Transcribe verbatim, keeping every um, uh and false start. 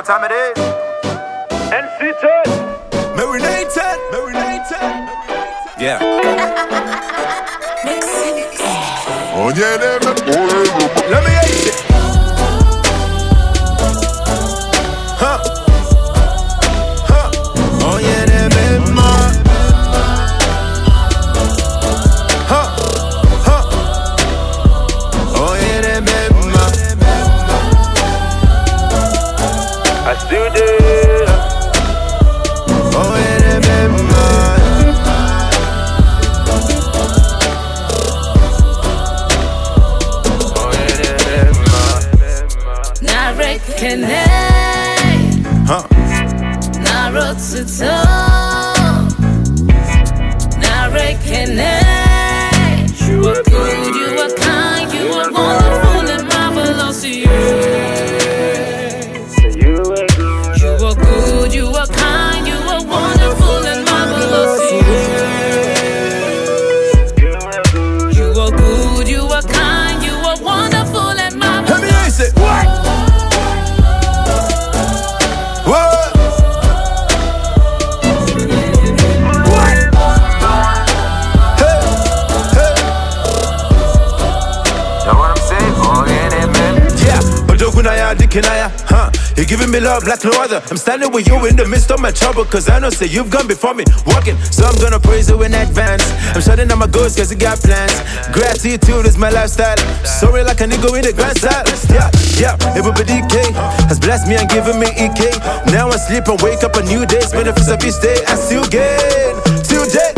time it is. N C ten. Marinated. Marinated. Yeah. Oh yeah, Let me ace it. Huh. Huh. Oh yeah, they make more. Huh. Huh. Oh yeah, they make more. I still do. Oh yeah, they make more. Oh yeah, they make more. Now recognize. Huh. Now road to toe. Now recognize. You are good, you are kind, you are wonderful and marvelous. You You are good. You are good, you are kind, you are wonderful and marvelous. You are good, you are kind, you are wonderful and Let me marvelous. ace it. What? What? Hey, hey. Know what I'm saying? Oh yeah, they man. Yeah, but Dokunaya, Dikinaya, huh? You're giving me love like no other. I'm standing with you in the midst of my trouble, cause I know say you've gone before me, walking, so I'm gonna praise you in advance. I'm shutting down my ghost cause you got plans. Gratitude is my lifestyle. Sorry like a nigga in the grand style. Yeah, yeah, everybody D K has blessed me and given me E K. Now I sleep and wake up a new day. Benefits of each day, I still gain. Till day.